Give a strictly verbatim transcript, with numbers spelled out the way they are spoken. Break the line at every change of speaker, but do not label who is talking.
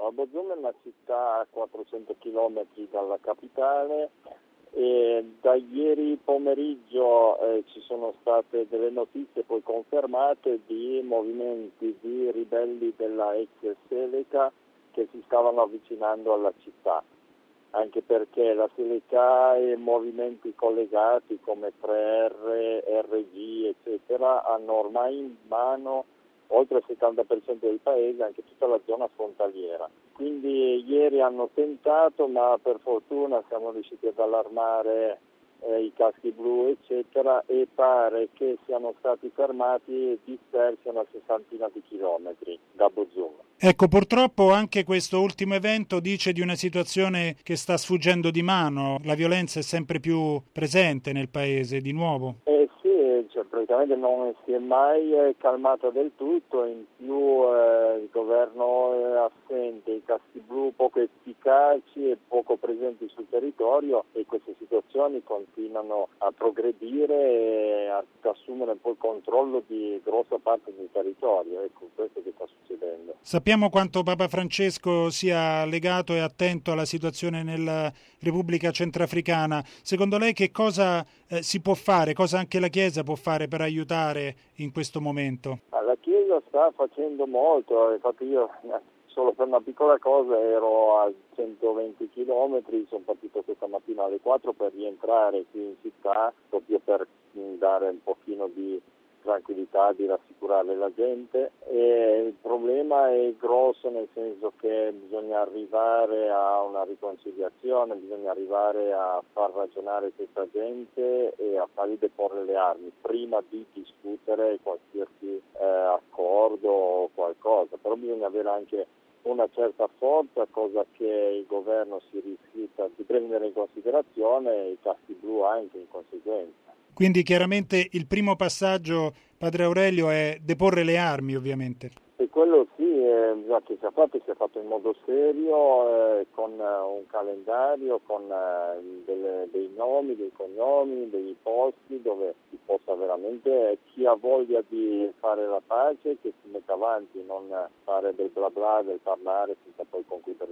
Bozum è una città a quattrocento chilometri dalla capitale e da ieri pomeriggio eh, ci sono state delle notizie poi confermate di movimenti di ribelli della ex Seleka che si stavano avvicinando alla città, anche perché la Seleka e movimenti collegati come tre R, R G eccetera hanno ormai in mano oltre il settanta per cento del paese, anche tutta la zona frontaliera. Quindi ieri hanno tentato, ma per fortuna siamo riusciti ad allarmare eh, i caschi blu eccetera e pare che siano stati fermati e dispersi a una sessantina di chilometri da Bozum.
Ecco, purtroppo anche questo ultimo evento dice di una situazione che sta sfuggendo di mano, la violenza è sempre più presente nel paese di nuovo.
Eh sì, cioè, praticamente non si è mai eh, calmata del tutto, in più eh, il governo è assente, i caschi blu poco efficaci e poco presenti sul territorio e queste situazioni continuano a progredire e ad assumere poi il controllo di grossa parte del territorio, ecco questo che sta succedendo.
Sappiamo quanto Papa Francesco sia legato e attento alla situazione nella Repubblica Centrafricana. Secondo lei che cosa eh, si può fare, cosa anche la Chiesa può fare per aiutare in questo momento?
La Chiesa sta facendo molto, infatti io solo per una piccola cosa ero a centoventi chilometri, sono partito questa mattina alle quattro per rientrare qui in città, proprio per dare un pochino di tranquillità, di rassicurare la gente. E il problema è grosso nel senso che bisogna arrivare a una riconciliazione, bisogna arrivare a far ragionare questa gente e a fargli deporre le armi prima di discutere qualsiasi eh, accordo o qualcosa, però bisogna avere anche una certa forza, cosa che il governo si rifiuta di prendere in considerazione e i caschi blu anche in conseguenza.
Quindi chiaramente il primo passaggio, Padre Aurelio, è deporre le armi, ovviamente.
E quello sì, eh, bisogna che sia fatto, sia fatto in modo serio, eh, con uh, un calendario, con uh, delle, dei nomi, dei cognomi, dei posti dove si possa veramente, chi ha voglia di fare la pace, che si metta avanti, non fare del bla bla, del parlare senza poi concludere